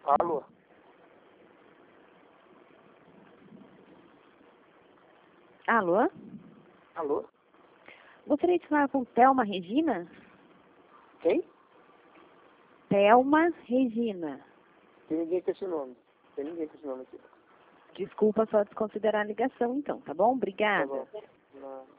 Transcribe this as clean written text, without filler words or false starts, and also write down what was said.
Alô? Alô? Alô? Gostaria de falar com Thelma Regina? Quem? Thelma Regina. Tem ninguém com esse nome. Tem ninguém com esse nome aqui. Desculpa só desconsiderar a ligação, então, tá bom? Obrigada. Tá bom. Não.